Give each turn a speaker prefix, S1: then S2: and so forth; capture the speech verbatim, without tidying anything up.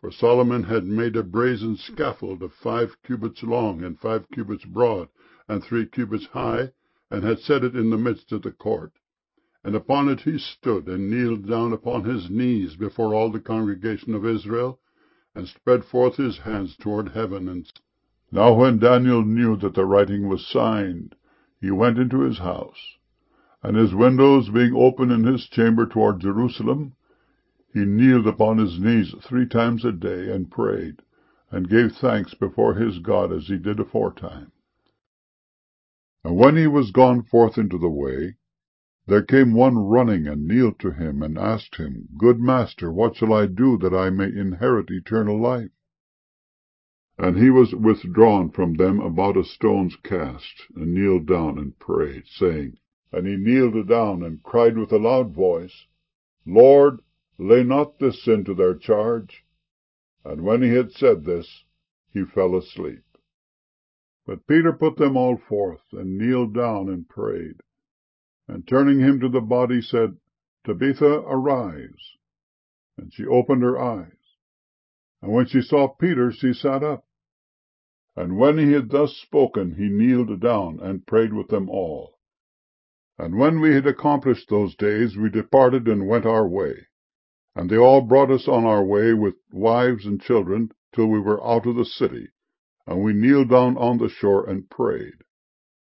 S1: For Solomon had made a brazen scaffold of five cubits long, and five cubits broad, and three cubits high, and had set it in the midst of the court. And upon it he stood, and kneeled down upon his knees before all the congregation of Israel, and spread forth his hands toward heaven. And now when Daniel knew that the writing was signed, he went into his house, and his windows being open in his chamber toward Jerusalem, he kneeled upon his knees three times a day, and prayed, and gave thanks before his God, as he did aforetime. And when he was gone forth into the way, there came one running, and kneeled to him, and asked him, Good master, what shall I do that I may inherit eternal life? And he was withdrawn from them about a stone's cast, and kneeled down and prayed, saying, And he kneeled down, and cried with a loud voice, Lord, lay not this sin to their charge. And when he had said this, he fell asleep. But Peter put them all forth, and kneeled down and prayed. And turning him to the body, said, Tabitha, arise. And she opened her eyes. And when she saw Peter, she sat up. And when he had thus spoken, he kneeled down, and prayed with them all. And when we had accomplished those days, we departed and went our way. And they all brought us on our way with wives and children, till we were out of the city. And we kneeled down on the shore and prayed.